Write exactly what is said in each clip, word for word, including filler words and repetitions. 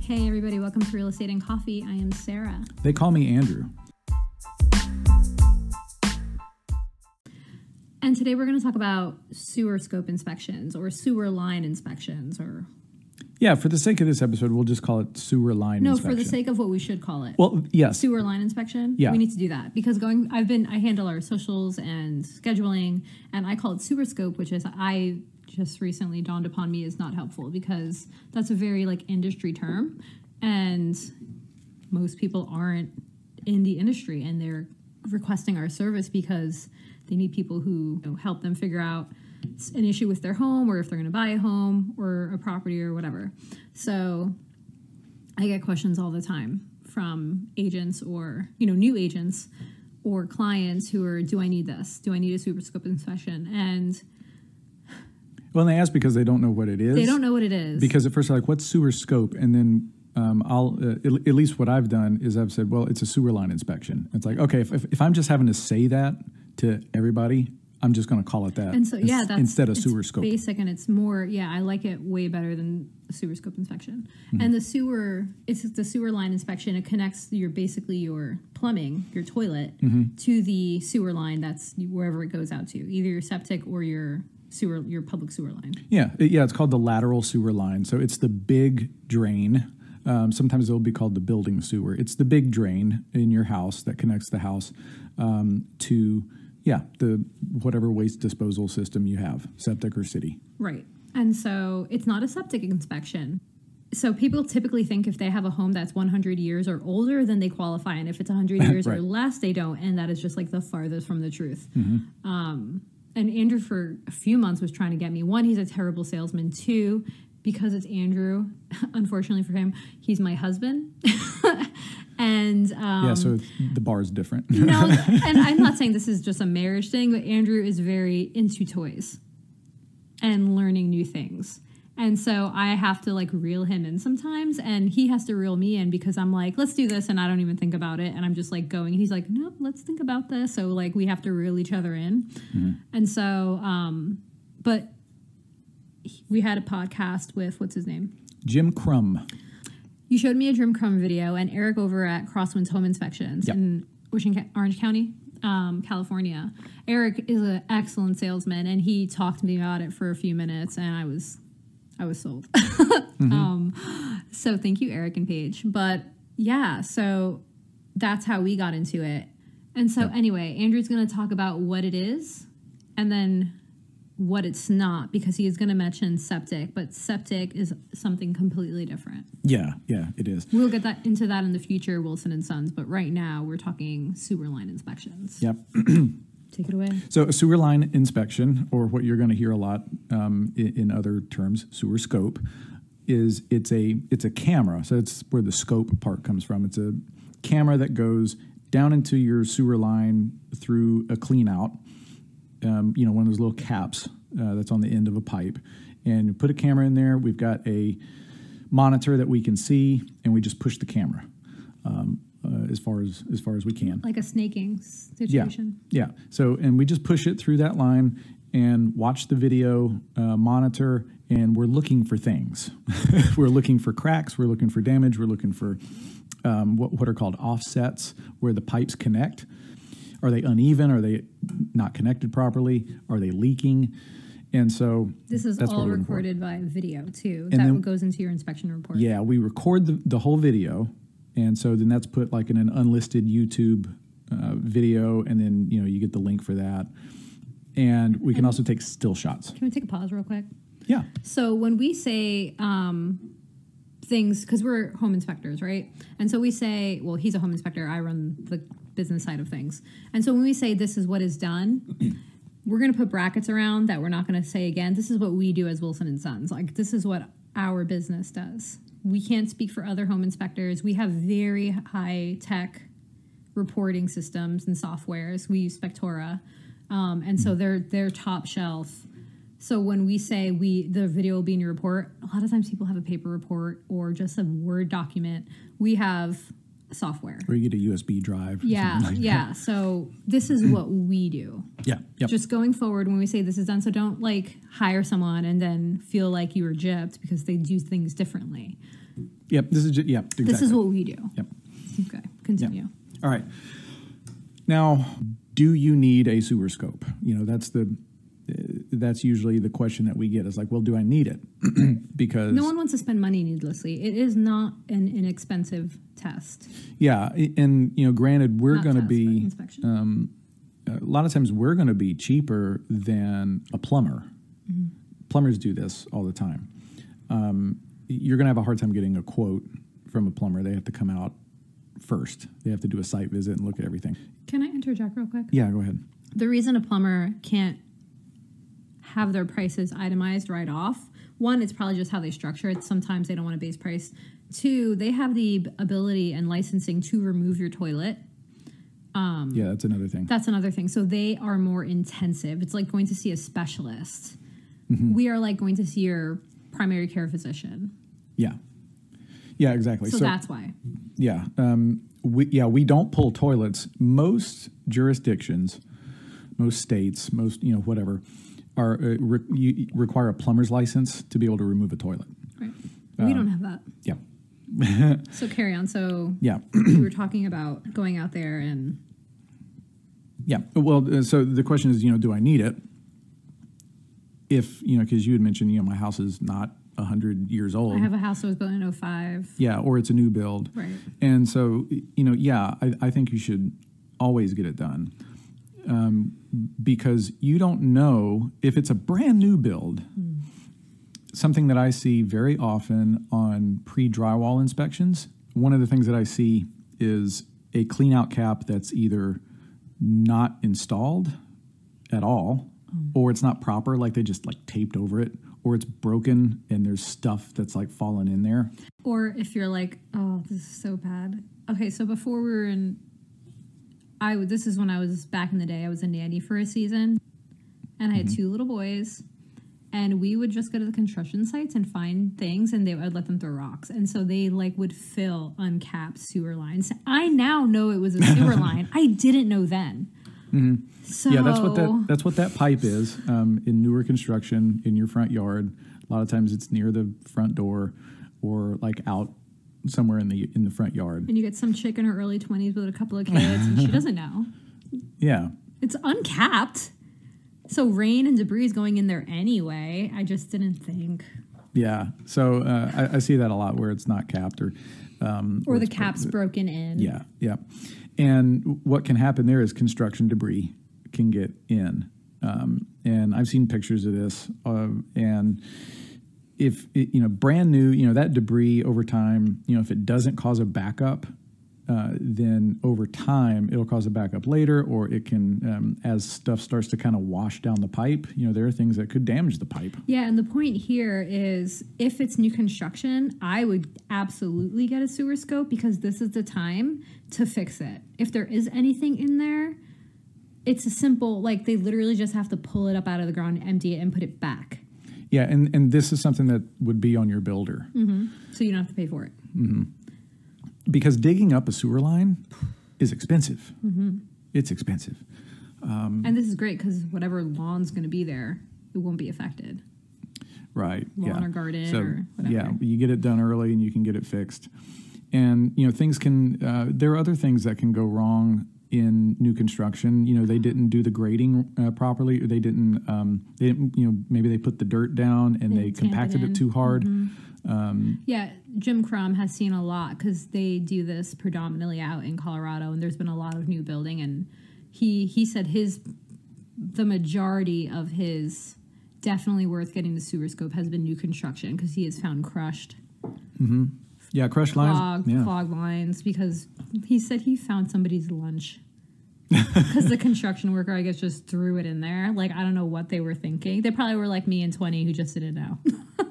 Hey everybody, welcome to Real Estate and Coffee. I am Sarah. They call me Andrew. And today we're going to talk about sewer scope inspections or sewer line inspections or... Yeah, for the sake of this episode, we'll just call it sewer line No, inspection. for the sake of what we should call it. Well, yes. Sewer line inspection. Yeah. We need to do that because going, I've been, I handle our socials and scheduling and I call it sewer scope, which is I just recently dawned upon me is not helpful because that's a very like industry term and most people aren't in the industry and they're requesting our service because they need people who you know, help them figure out an issue with their home or if they're going to buy a home or a property or whatever. So I get questions all the time from agents or, you know, new agents or clients who are, do I need this? Do I need a super scope inspection? And well, and they ask because they don't know what it is. they don't know what it is. Because at first they're like, what's sewer scope? And then um, I'll, uh, at, at least what I've done is I've said, well, it's a sewer line inspection. It's like, okay, if, if, if I'm just having to say that to everybody, I'm just going to call it that. And so, yeah, that's instead of it's sewer scope. Basic, and it's more, yeah, I like it way better than a sewer scope inspection. Mm-hmm. And the sewer, it's the sewer line inspection. It connects your basically your plumbing, your toilet, mm-hmm. to the sewer line. That's wherever it goes out to, either your septic or your sewer, your public sewer line. Yeah, it, yeah, it's called the lateral sewer line. So it's the big drain. Um, sometimes it'll be called the building sewer. It's the big drain in your house that connects the house um, to. Yeah, the whatever waste disposal system you have, septic or city. Right. And so it's not a septic inspection. So people typically think if they have a home that's one hundred years or older, then they qualify. And if it's one hundred years right. or less, they don't. And that is just like the farthest from the truth. Mm-hmm. Um, and Andrew for a few months was trying to get me. One, he's a terrible salesman. Two, because it's Andrew, unfortunately for him, he's my husband. And um, yeah, so the bar is different. No, and I'm not saying this is just a marriage thing, but Andrew is very into toys and learning new things. And so I have to like reel him in sometimes, and he has to reel me in because I'm like, let's do this, and I don't even think about it, and I'm just like going, and he's like, no, let's think about this. So like we have to reel each other in. Mm-hmm. And so, um, but we had a podcast with, what's his name? Jim Crum. You showed me a Jim Crum video, and Eric over at Crosswinds Home Inspections yep. in Ocean, Orange County, um, California. Eric is an excellent salesman, and he talked to me about it for a few minutes, and I was, I was sold. mm-hmm. um, so thank you, Eric and Paige. But yeah, so that's how we got into it. And so yep. anyway, Andrew's going to talk about what it is, and then what it's not, because he is going to mention septic, but septic is something completely different. Yeah, yeah, it is. We'll get that into that in the future, Wilson and Sons, but right now we're talking sewer line inspections. Yep. Take it away. So a sewer line inspection, or what you're going to hear a lot um, in, in other terms, sewer scope, is it's a it's a camera. So it's where the scope part comes from. It's a camera that goes down into your sewer line through a clean out. Um, you know, one of those little caps uh, that's on the end of a pipe. And you put a camera in there. We've got a monitor that we can see, and we just push the camera um, uh, as far as as far as we can. Like a snaking situation. Yeah, yeah. So, and we just push it through that line and watch the video, uh, monitor, and we're looking for things. We're looking for cracks. We're looking for damage. We're looking for um, what, what are called offsets, where the pipes connect. Are they uneven? Are they not connected properly? Are they leaking? And so this is that's all recorded by video too. And that then, goes into your inspection report. Yeah, we record the, the whole video, and so then that's put like in an unlisted YouTube uh, video, and then you know you get the link for that. And we can and also take still shots. Can we take a pause real quick? Yeah. So when we say um, things, because we're home inspectors, right? And so we say, well, he's a home inspector. I run the business side of things. And so when we say this is what is done, we're going to put brackets around that we're not going to say again. This is what we do as Wilson and Sons. Like, this is what our business does. We can't speak for other home inspectors. We have very high tech reporting systems and softwares. We use Spectora. Um, and so they're, they're top shelf. So when we say we, the video will be in your report, a lot of times people have a paper report or just a Word document. We have software. Or you get a U S B drive. Yeah, like yeah. That. So this is what we do. Yeah, yep. Just going forward when we say this is done. So don't like hire someone and then feel like you were gypped because they do things differently. Yep. This is ju- yeah. Exactly. This is what we do. Yep. Okay, continue. Yeah. All right. Now, do you need a sewer scope? You know, that's the uh, that's usually the question that we get is like, well, do I need it? Because No one wants to spend money needlessly. It is not an inexpensive test. yeah, i- and you know, granted, we're Not going to test, but be inspection. um, a lot of times we're going to be cheaper than a plumber. Mm-hmm. Plumbers do this all the time. Um, you're going to have a hard time getting a quote from a plumber. They have to come out first. They have to do a site visit and look at everything. Can I interject real quick? Yeah, go ahead. The reason a plumber can't have their prices itemized right off, one, it's probably just how they structure it. Sometimes they don't want a base price. Two, they have the ability and licensing to remove your toilet. Um, Yeah, that's another thing. That's another thing. So they are more intensive. It's like going to see a specialist. Mm-hmm. We are like going to see your primary care physician. Yeah. Yeah, exactly. So, that's why. Yeah, um, we yeah we don't pull toilets. Most jurisdictions, most states, most you know whatever, are uh, re- you require a plumber's license to be able to remove a toilet. Right. We Um, don't have that. Yeah, So carry on. So yeah, we were talking about going out there and yeah. Well, uh, so the question is, you know, do I need it? If you know, because you had mentioned, you know, my house is not a hundred years old. I have a house that was built in oh five. Yeah, or it's a new build. Right. And so, you know, yeah, I, I think you should always get it done um, because you don't know if it's a brand new build. Mm. Something that I see very often on pre-drywall inspections, one of the things that I see is a clean out cap that's either not installed at all mm. or it's not proper, like they just like taped over it, or it's broken and there's stuff that's like fallen in there. Or if you're like, oh, this is so bad. Okay, so before we were in, I w- this is when I was back in the day. I was a nanny for a season, and I had mm-hmm. two little boys, and we would just go to the construction sites and find things, and they would let them throw rocks, and so they like would fill uncapped sewer lines. I now know it was a sewer line. I didn't know then. Mm-hmm. So yeah, that's what that that's what that pipe is um, in newer construction in your front yard. A lot of times it's near the front door or like out somewhere in the in the front yard. And you get some chick in her early twenties with a couple of kids, and she doesn't know. Yeah, it's uncapped, so rain and debris is going in there anyway. I just didn't think. Yeah, so uh, I, I see that a lot where it's not capped or um, or, or the cap's bro- broken in. Yeah, yeah. And what can happen there is construction debris can get in. Um, and I've seen pictures of this. Uh, and if, it, you know, brand new, you know, that debris over time, you know, if it doesn't cause a backup, uh, then over time it'll cause a backup later, or it can, um, as stuff starts to kind of wash down the pipe, you know, there are things that could damage the pipe. Yeah, and the point here is if it's new construction, I would absolutely get a sewer scope because this is the time to fix it. If there is anything in there, it's a simple, like they literally just have to pull it up out of the ground, empty it, and put it back. Yeah, and, and this is something that would be on your builder. Mm-hmm. So you don't have to pay for it. Mm-hmm. Because digging up a sewer line is expensive. Mm-hmm. It's expensive. Um, and this is great because whatever lawn's going to be there, it won't be affected. Right. Lawn yeah. or garden so, or whatever. Yeah, you get it done early and you can get it fixed. And, you know, things can, uh, there are other things that can go wrong in new construction. You know, they didn't do the grading uh, properly. Or they didn't, um, they didn't, you know, maybe they put the dirt down and they, they compacted it, it too hard. Mm-hmm. Um, yeah, Jim Crum has seen a lot because they do this predominantly out in Colorado, and there's been a lot of new building. And he he said his the majority of his definitely worth getting the sewer scope has been new construction because he has found crushed. Mm-hmm. Yeah, crushed clogged, lines. Yeah. Clogged lines because he said he found somebody's lunch. Because the construction worker, I guess, just threw it in there. Like, I don't know what they were thinking. They probably were like me in twenty who just didn't know.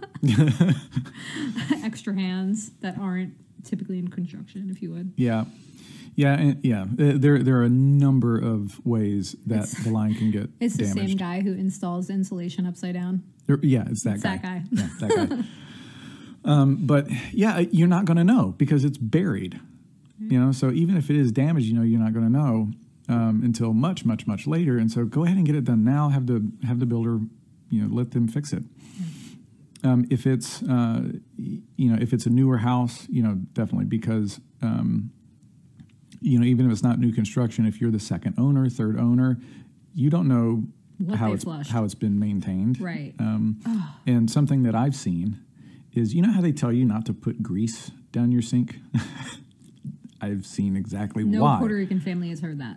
Extra hands that aren't typically in construction, if you would. Yeah. Yeah, and, yeah. There, there are a number of ways that it's, the line can get It's damaged. the same guy who installs insulation upside down. There, yeah, it's that it's guy. that guy. Yeah, that guy. um, but, yeah, you're not going to know because it's buried. Mm-hmm. You know, so even if it is damaged, you know, you're not going to know um, until much, much, much later. And so go ahead and get it done now. Have the have the builder, you know, let them fix it. um, if it's uh, y- you know if it's a newer house, you know definitely because um, you know even if it's not new construction, if you're the second owner, third owner, you don't know What how they it's flushed. how it's been maintained. Right. Um, and something that I've seen is you know how they tell you not to put grease down your sink. I've seen exactly No why. Puerto Rican family has heard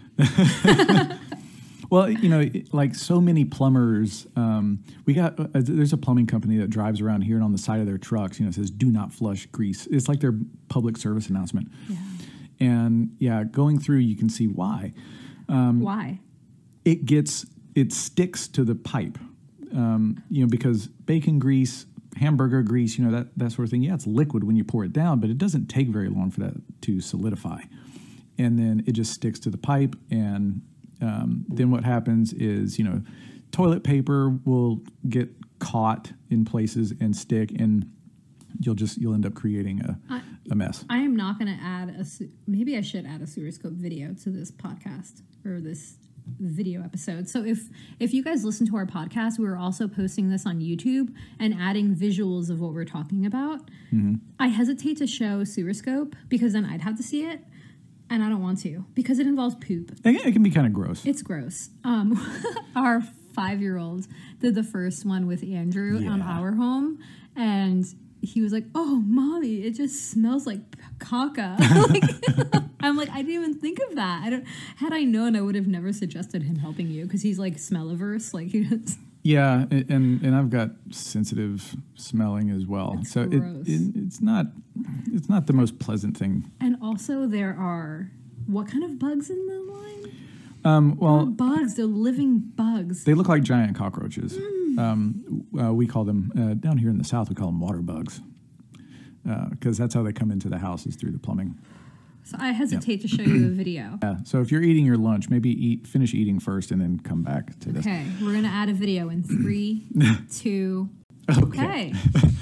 that. Well, you know, it- like so many plumbers, um, we got uh, there's a plumbing company that drives around here and on the side of their trucks, you know, it says "Do not flush grease." It's like their public service announcement. Yeah. And yeah, going through, you can see why Why? it gets it sticks to the pipe. Um, you know, because bacon grease, hamburger grease, you know, that that sort of thing. Yeah, it's liquid when you pour it down, but it doesn't take very long for that to solidify, and then it just sticks to the pipe and. Um, then what happens is, you know, toilet paper will get caught in places and stick, and you'll just you'll end up creating a, I- a mess. I am not going to add a. se- Maybe I should add a Sewer Scope video to this podcast or this video episode. So if if you guys listen to our podcast, we're also posting this on YouTube and adding visuals of what we're talking about. I hesitate to show Sewer Scope because then I'd have to see it, and I don't want to because it involves poop. It, it can be kind of gross. It's gross. Um, our five-year-old did the first one with Andrew on Yeah. our home, and he was like, "Oh, mommy, it just smells like caca." Like, I'm like, I didn't even think of that. I don't. Had I known, I would have never suggested him helping you because he's like smell-averse. Like, he just, Yeah, a- and and I've got sensitive smelling as well, It's so it, gross. it it's not it's not the most pleasant thing. and also there are what kind of bugs in the line? Um, well, Bugs. They're living bugs. they look like giant cockroaches. Mm. Um, uh, we call them uh, down here in the South. We call them water bugs because that's how they come into the house is through the plumbing. So I hesitate to show you a video. Yeah. So if you're eating your lunch, maybe eat finish eating first and then come back to this. Okay, we're gonna add a video in three, two. Okay.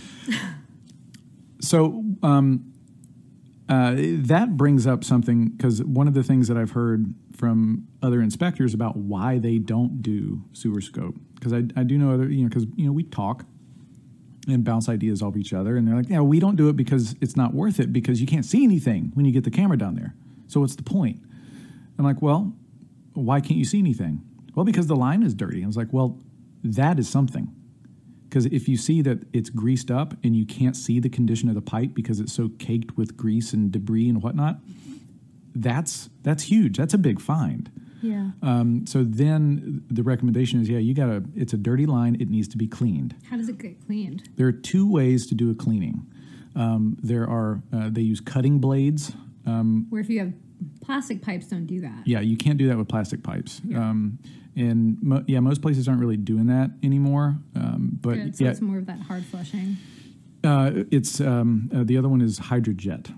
So um, uh, that brings up something because one of the things that I've heard from other inspectors about why they don't do sewer scope because I, I do know other you know because you know we talk and bounce ideas off each other and they're like yeah we don't do it because it's not worth it because you can't see anything when you get the camera down there. So what's the point? I'm like, well, why can't you see anything? Well, because the line is dirty. I was like, well, that is something. Because if you see that it's greased up and you can't see the condition of the pipe because it's so caked with grease and debris and whatnot, that's that's huge. That's a big find. Yeah. Um, so then the recommendation is, yeah, you gotta. It's a dirty line. It needs to be cleaned. How does it get cleaned? There are two ways to do a cleaning. Um, there are uh, they use cutting blades. Um, Where if you have plastic pipes, don't do that. yeah, you can't do that with plastic pipes. Yeah. Um, and mo- yeah, most places aren't really doing that anymore. Um, but Good. So yeah, it's more of that hard flushing. Uh, it's um, uh, the other one is hydrojet.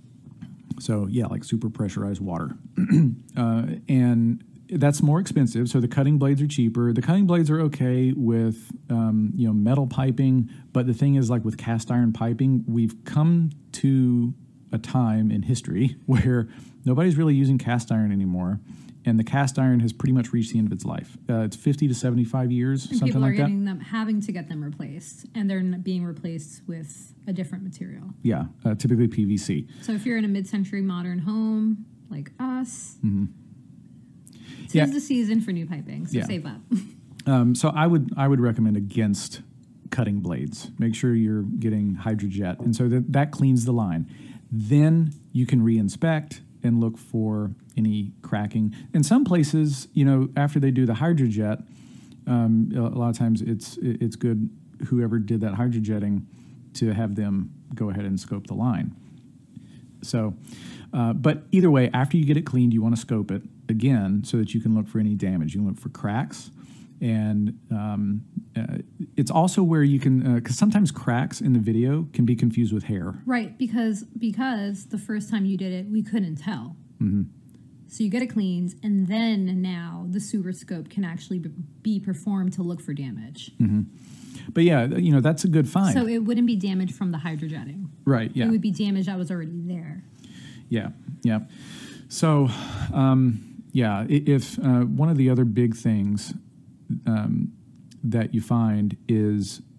So yeah, like super pressurized water, uh, and that's more expensive. So the cutting blades are cheaper. The cutting blades are okay with um, you know metal piping, but the thing is, like with cast iron piping, we've come to a time in history where nobody's really using cast iron anymore, and the cast iron has pretty much reached the end of its life. Uh, it's fifty to seventy-five years, And something people are like that. getting them, having to get them replaced, and they're n- being replaced with a different material. Yeah, uh, typically P V C. So if you're in a mid-century modern home like us, Mm-hmm. tis Yeah. the season for new piping. So Yeah. save up. Um, so I would I would recommend against cutting blades. Make sure you're getting hydrojet, and so that that cleans the line. Then you can re-inspect and look for any cracking. In some places, you know, after they do the hydrojet, um, a a lot of times it's it's good whoever did that hydrojetting to have them go ahead and scope the line. So, uh, but either way, after you get it cleaned, you want to scope it again so that you can look for any damage. You can look for cracks. And um, uh, it's also where you can, because uh, sometimes cracks in the video can be confused with hair. Right, because because the first time you did it, we couldn't tell. Mm-hmm. So you get it cleaned, and then now the sewer scope can actually be- be performed to look for damage. Mm-hmm. But yeah, you know, that's a good find. So it wouldn't be damage from the hydrojetting. Right, yeah. It would be damage that was already there. Yeah, yeah. So, um, yeah, i- if uh, one of the other big things um, that you find is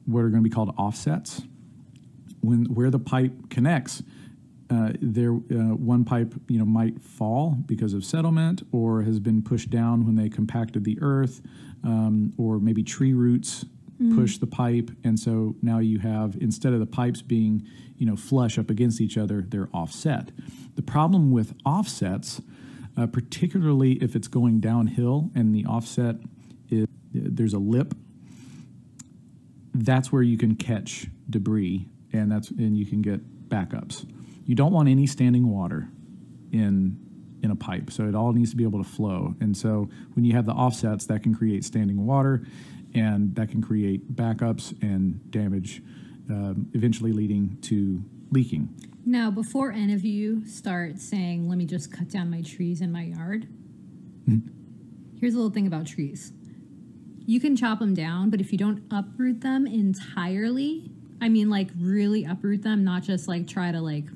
what are going to be called offsets. When where the pipe connects, uh, there uh, one pipe you know might fall because of settlement, or has been pushed down when they compacted the earth, um, or maybe tree roots mm. push the pipe, and so now you have, instead of the pipes being you know flush up against each other, they're offset. The problem with offsets, uh, particularly if it's going downhill and the offset is there's a lip, that's where you can catch debris. And that's and you can get backups. You don't want any standing water in in a pipe, so it all needs to be able to flow. And so when you have the offsets, that can create standing water, and that can create backups and damage, um, eventually leading to leaking. Now, before any of you start saying, "Let me just cut down my trees in my yard," mm-hmm. here's a little thing about trees: you can chop them down, but if you don't uproot them entirely. I mean, like, really uproot them, not just, like, try to, like,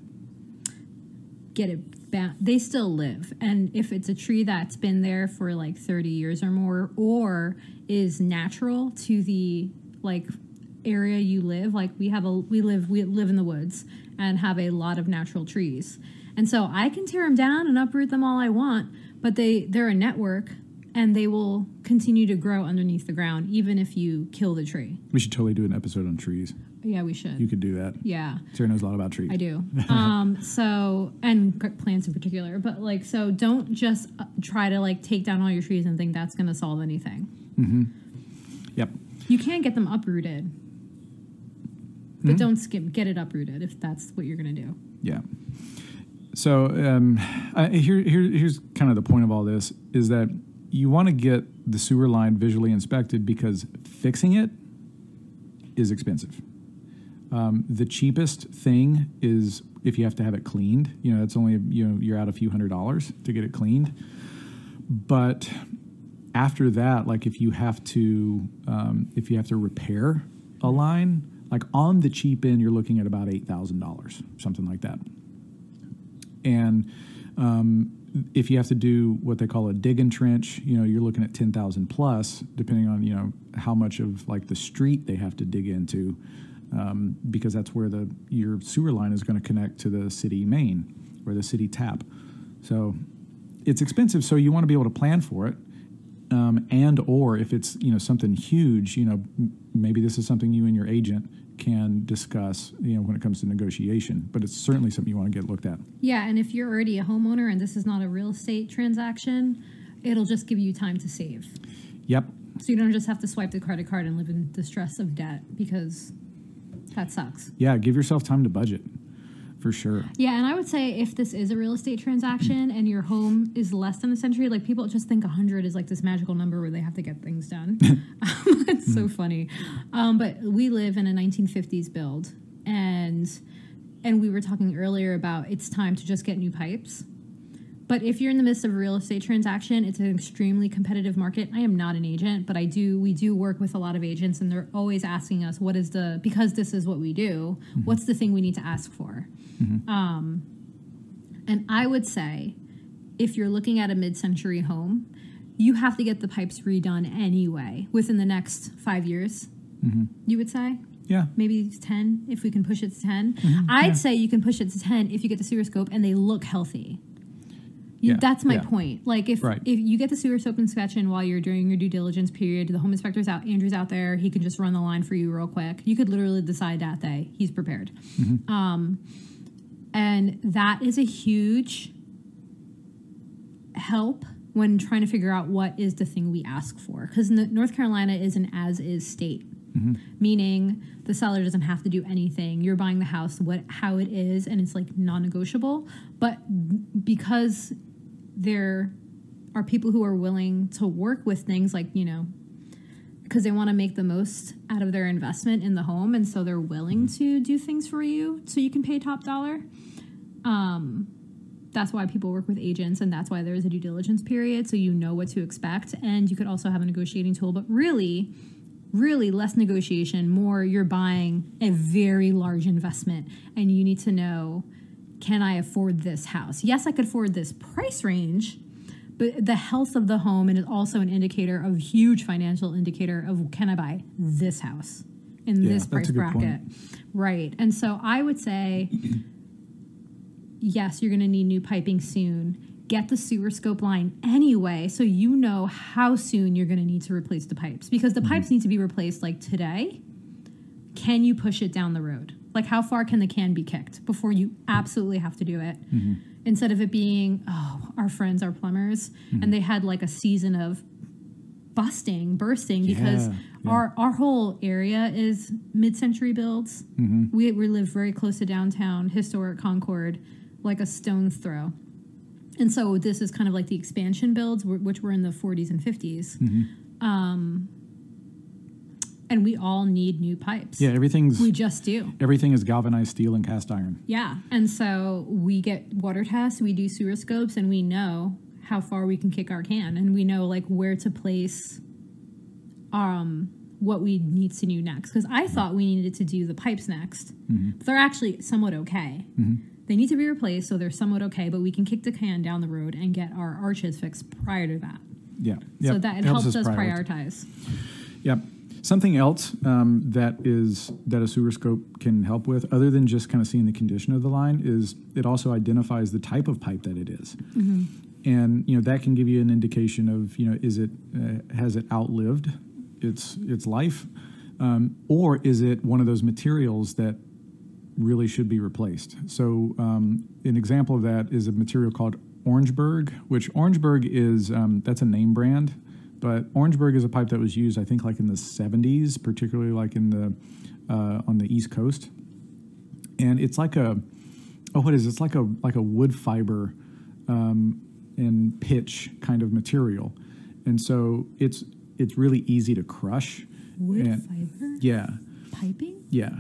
get it back. They still live. And if it's a tree that's been there for, like, thirty years or more, or is natural to the, like, area you live, like, we have a, we live, we live in the woods and have a lot of natural trees. And so I can tear them down and uproot them all I want, but they, they're a network, and they will continue to grow underneath the ground, even if you kill the tree. We should totally do an episode on trees. Yeah, we should. You could do that. Yeah. Sarah knows a lot about trees. I do. um, so, and plants in particular. But, like, so don't just try to, like, take down all your trees and think that's going to solve anything. Mm-hmm. Yep. You can get them uprooted. But mm-hmm. don't skip, get it uprooted if that's what you're going to do. Yeah. So, um, I, here, here, here's kind of the point of all this, is that you want to get the sewer line visually inspected because fixing it is expensive. Um, the cheapest thing is if you have to have it cleaned. You know, it's only, you know, you're out a few hundred dollars to get it cleaned. But after that, like if you have to, um, if you have to repair a line, like on the cheap end, you're looking at about eight thousand dollars, something like that. And um, if you have to do what they call a dig and trench, you know, you're looking at ten thousand plus, depending on, you know, how much of like the street they have to dig into. Um, because that's where the your sewer line is going to connect to the city main or the city tap. So it's expensive, so you want to be able to plan for it. Um, and or if it's, you know, something huge, you know, m- maybe this is something you and your agent can discuss, you know, when it comes to negotiation. But it's certainly something you want to get looked at. Yeah, and if you're already a homeowner and this is not a real estate transaction, it'll just give you time to save. Yep. So you don't just have to swipe the credit card and live in the stress of debt, because that sucks. Yeah, give yourself time to budget, for sure. Yeah, and I would say if this is a real estate transaction and your home is less than a century, like people just think one hundred is like this magical number where they have to get things done. It's so funny. Um, but we live in a nineteen fifties build, and and we were talking earlier about it's time to just get new pipes. But if you're in the midst of a real estate transaction, it's an extremely competitive market. I am not an agent, but I do. We do work with a lot of agents, and they're always asking us, "What is the?" Because this is what we do. Mm-hmm. What's the thing we need to ask for? Mm-hmm. Um, and I would say, if you're looking at a mid-century home, you have to get the pipes redone anyway within the next five years. Mm-hmm. You would say. Yeah. Maybe ten, if we can push it to ten. Mm-hmm. I'd yeah. say you can push it to ten if you get the sewer scope and they look healthy. You, yeah. That's my yeah. point. Like if right. if you get the sewer soap inspection while you're doing your due diligence period, the home inspector's out, Andrew's out there, he can just run the line for you real quick. You could literally decide that day he's prepared. Mm-hmm. Um, and that is a huge help when trying to figure out what is the thing we ask for. Because North Carolina is an as-is state. Mm-hmm. Meaning the seller doesn't have to do anything. You're buying the house what how it is, and it's like non-negotiable. But because there are people who are willing to work with things like, you know, because they want to make the most out of their investment in the home, and so they're willing to do things for you so you can pay top dollar. Um, that's why people work with agents, and that's why there's a due diligence period, so you know what to expect. And you could also have a negotiating tool, but really... really less negotiation, more you're buying a very large investment and you need to know, can I afford this house? Yes, I could afford this price range, but the health of the home, and is also an indicator of huge financial indicator of, can I buy this house? in Yeah, this that's price a good point. bracket. Right. And so I would say, yes, you're going to need new piping soon. Get the sewer scope line anyway, so you know how soon you're going to need to replace the pipes, because the Mm-hmm. pipes need to be replaced like today. Can you push it down the road? Like, how far can the can be kicked before you absolutely have to do it? Mm-hmm. Instead of it being, oh, our friends are plumbers, Mm-hmm. and they had like a season of busting, bursting, because Yeah, yeah. our our whole area is mid-century builds. Mm-hmm. We we live very close to downtown, historic Concord, like a stone's throw. And so this is kind of like the expansion builds, wh- which were in the forties and fifties. Mm-hmm. Um, and we all need new pipes. Yeah, everything's We just do. everything is galvanized steel and cast iron. Yeah. And so we get water tests, we do sewer scopes, and we know how far we can kick our can. And we know like where to place um, what we need to do next. Because I thought we needed to do the pipes next. Mm-hmm. But they're actually somewhat okay. Mm-hmm. They need to be replaced, so they're somewhat okay, but we can kick the can down the road and get our arches fixed prior to that. Yeah. So Yep. that it Helps helps us prioritize. prioritize. Yep. Something else um, that is that a sewer scope can help with, other than just kind of seeing the condition of the line, is it also identifies the type of pipe that it is. Mm-hmm. And you know that can give you an indication of, you know, is it uh, has it outlived its its life, um, or is it one of those materials that really should be replaced? So um, an example of that is a material called Orangeburg, which Orangeburg is um, that's a name brand. But Orangeburg is a pipe that was used, I think, like in the seventies, particularly like in the uh, on the East Coast. And it's like a oh, what is it? It's like a like a wood fiber um, and pitch kind of material, and so it's it's really easy to crush. Wood And- fiber Yeah, piping? yeah,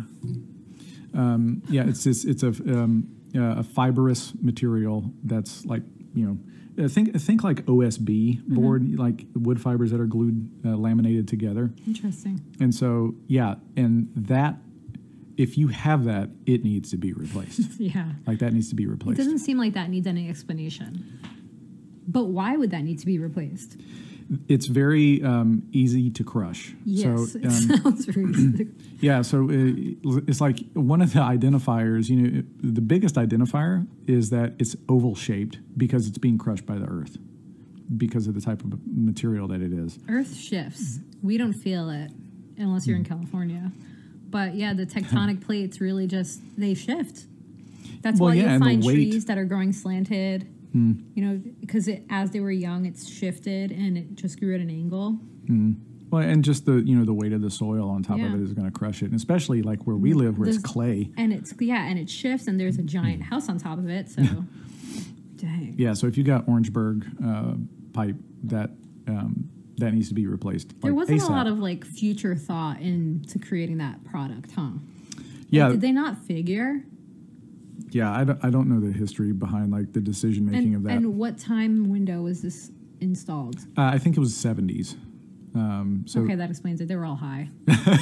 um, yeah. It's this. It's a um, uh, a fibrous material that's like, you know. I think think like O S B board, like wood fibers that are glued, uh, laminated together. Interesting. And so, yeah, and that, if you have that, it needs to be replaced. Yeah. Like that needs to be It replaced. doesn't seem like that needs any explanation. But why would that need to be replaced? It's very um, easy to crush. Yes, So, it um, sounds very. yeah, so uh, it's like one of the identifiers, you know, the biggest identifier is that it's oval shaped because it's being crushed by the earth because of the type of material that it is. Earth shifts. We don't feel it unless you're in California. But yeah, the tectonic plates really just, they shift. That's Well, why yeah, you and the find weight- trees that are growing slanted. Mm. You know, because it, as they were young, it's shifted and it just grew at an angle. Mm. Well, and just the, you know, the weight of the soil on top Yeah. of it is going to crush it, and especially like where we live, where it's This- clay. And it's, yeah, and it shifts and there's a giant house on top of it. So, dang. Yeah, so if you got Orangeburg uh, pipe, that um, that needs to be replaced. There like, wasn't ASAP. a lot of like future thought into creating that product, huh? Yeah, Like, did they not figure? yeah. I don't, I don't know the history behind like the decision making And, of that. and what time window was this installed? uh, I think it was seventies. Um, so Okay, that explains it. They were all high.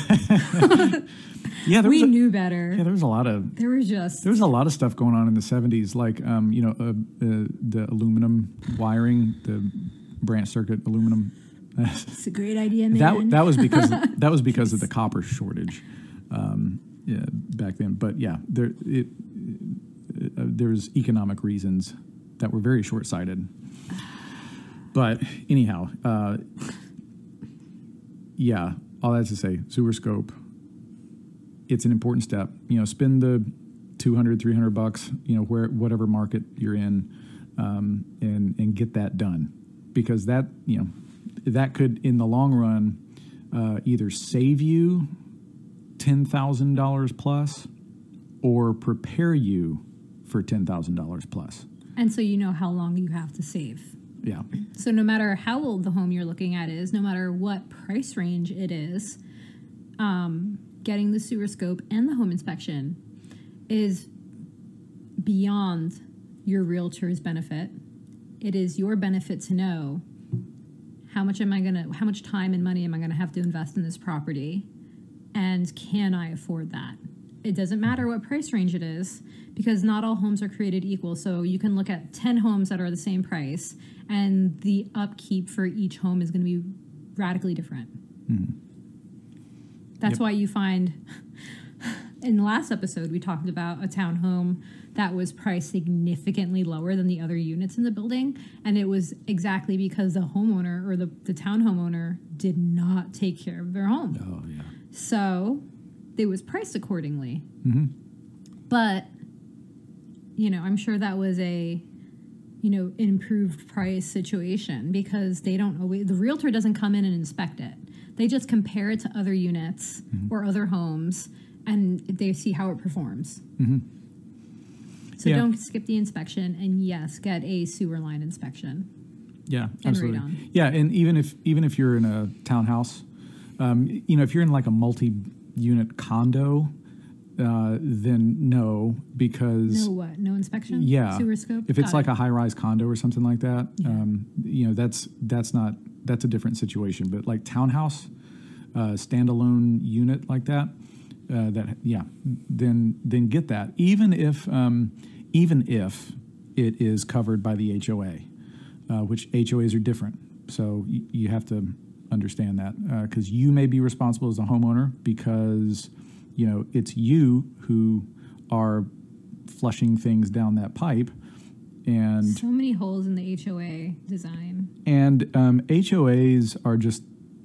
yeah, there We was a, knew better. yeah, there was a lot of There was just there was a lot of stuff going on in the seventies, like um, you know uh, uh, the aluminum wiring, the branch circuit aluminum. it's a great idea, man. That that was because that was because of the copper shortage um, yeah, back then. But yeah, there it, uh, there's economic reasons that were very short sighted. But anyhow, uh, yeah, all that to say, sewer scope. It's an important step. You know, spend the two hundred, three hundred bucks. You know, where whatever market you're in, um, and and get that done, because that you know. That could, in the long run, uh, either save you ten thousand dollars plus or prepare you for ten thousand dollars plus. And so you know how long you have to save. Yeah. So no matter how old the home you're looking at is, no matter what price range it is, um, getting the sewer scope and the home inspection is beyond your realtor's benefit. It is your benefit to know how much am I gonna, how much time and money am I gonna have to invest in this property, and can I afford that? It doesn't matter what price range it is, because not all homes are created equal. So you can look at ten homes that are the same price, and the upkeep for each home is going to be radically different. Mm-hmm. That's Yep. why you find in the last episode we talked about a townhome that was priced significantly lower than the other units in the building, and it was exactly because the homeowner or the, the townhome owner did not take care of their home. Oh, yeah. So it was priced accordingly. Mm-hmm. But, you know, I'm sure that was a, you know, improved price situation because they don't always, the realtor doesn't come in and inspect it. They just compare it to other units Mm-hmm. or other homes and they see how it performs. Mm-hmm. So Yeah. don't skip the inspection and yes, get a sewer line inspection. Yeah, And absolutely. radon. Yeah, and even if even if you're in a townhouse, um, you know, if you're in like a multi-unit condo, uh, then no, because No what? No inspection? yeah, Sewer scope? if it's Got like it. a high-rise condo or something like that, Yeah. um, you know, that's that's not that's a different situation. But like townhouse, uh, standalone unit like that, uh, that yeah, then then get that. Even if um, even if it is covered by the H O A, uh, which H O As are different, so y- you have to understand that because you may be responsible as a homeowner because you know it's you who are flushing things down that pipe, and So many holes in the H O A design. and um, H O As are just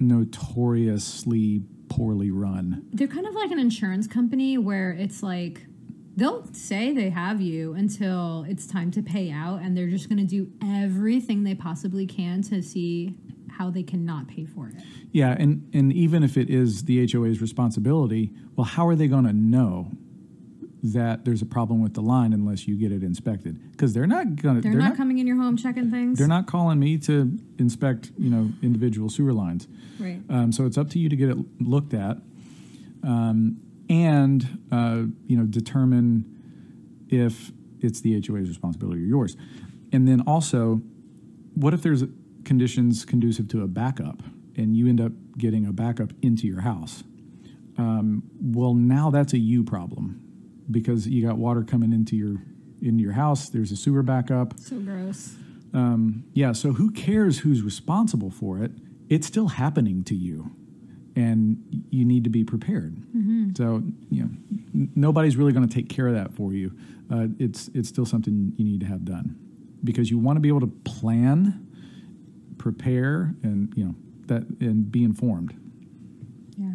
notoriously poorly run. They're kind of like an insurance company where it's like they'll say they have you until it's time to pay out, and they're just going to do everything they possibly can to see how they cannot pay for it. Yeah, and, and even if it is the H O A's responsibility, well, how are they going to know that there's a problem with the line unless you get it inspected? Because they're not going to. They're, not, coming in your home checking things. They're not calling me to inspect, you know, individual sewer lines. Right. Um, so it's up to you to get it looked at, um, and uh, you know, determine if it's the H O A's responsibility or yours. And then also, what if there's conditions conducive to a backup, and you end up getting a backup into your house? Um, well, now that's a you problem because you got water coming into your into your house. There's a sewer backup. So gross. Um, yeah, so who cares who's responsible for it? It's still happening to you, and you need to be prepared. Mm-hmm. So, you know, n- nobody's really going to take care of that for you. Uh, it's it's still something you need to have done because you want to be able to plan, prepare, and you know that and be informed. Yeah.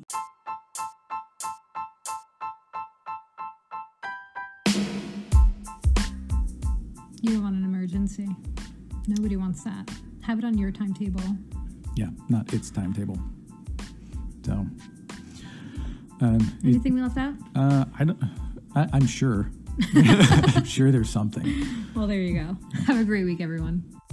You don't want an emergency. Nobody wants that. Have it on your timetable. Yeah, not its timetable. So, um, it- Anything we left out? uh, I don't. I, I'm sure. I'm sure there's something. Well, there you go. Have a great week, everyone.